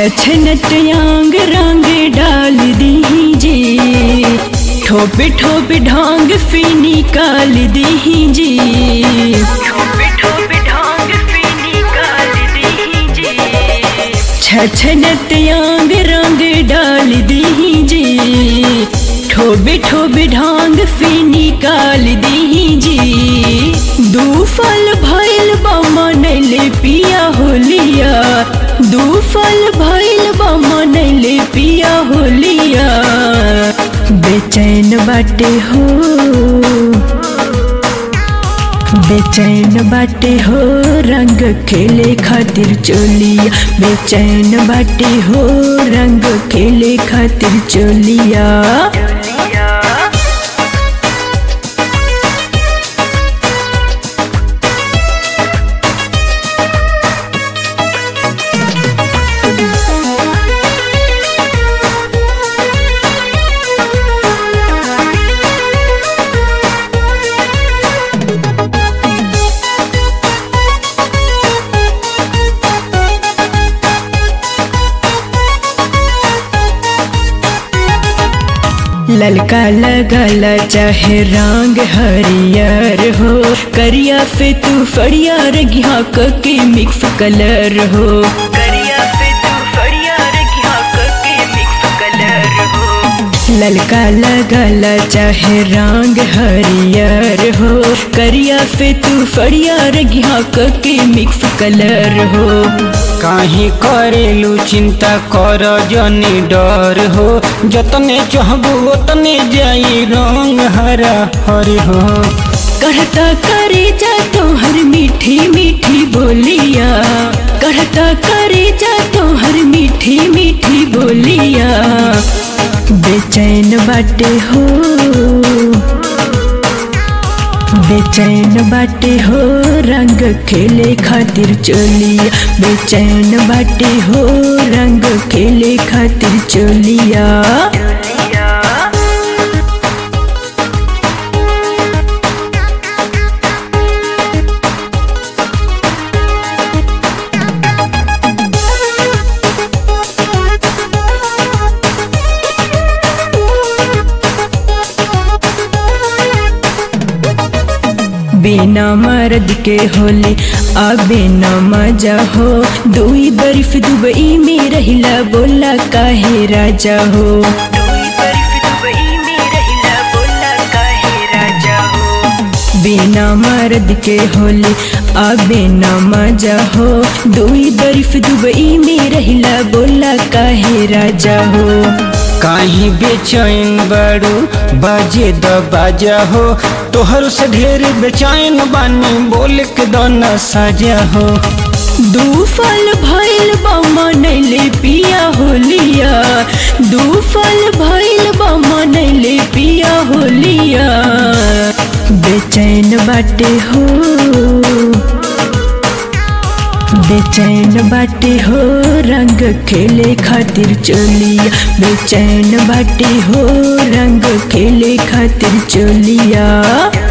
छछनत आंग रंग डाल दीजिए, ठोपे ठोपे ढांग फी निकाल दीजिए, ठोपे ठोपे ढांग फी निकाल दीजिए। छछनत आंग रंग डाल दीजिए, ठोबे ठोबे ढांग फी निकाल दीजिए। दू फल भइल बा मनैले पिया होलिया, दू फल भइल बा मनैले पिया होलिया। बेचैन बाटे हो, बेचैन बाटे हो रंग खेले खातिर चोलिया, बेचैन बाटे हो रंग खेले खातिर चोलिया। ललका लगल चाहे रंग हरियर हो, करिया पे तू फड़िया रगिया के मिक्स कलर हो, करिया पे तू फड़िया रगिया के मिक्स कलर हो। ललका लगल चाहे रंग हरियर हो, करिया पे तू फड़िया रगिया के मिक्स कलर हो। काहे करेलू चिंता कर जनी डर हो, जतने चाहबू उतने जाई रंग हरा हरे हो। कहता करे जा तोहर मीठी मीठी बोलिया, कहता करे जा तोहर मीठी मीठी बोलिया। बेचैन बाटे हो, बेचैन बाटे हो रंग खेले खातिर चोलिया, बेचैन बाटे हो रंग खेले खातिर चोलिया। बिना मर्द के होले आबे न मजा हो, दुई बर्फ दुबई में रहिला बोला काहे राजा हो, दुई बर्फ दुबई में रहिला बोला काहे राजा हो। बिना मर्द के होले आबे न मजा हो, दुई बर्फ दुबई में रहिला बोला काहे राजा हो। काहे बेचैन बड़ू बाजे द बाजा हो, तोहर से ढेर बेचैन बानी बोल के दाना साजा हो। दू फल भइल बा मनैले पिया होलिया, दू फल भइल बा मनैले पिया होलिया। बेचैन बाटे हो, बेचैन बाटे हो रंग खेले खातिर चोलिया, बेचैन बाटे हो रंग खेले खातिर चोलिया।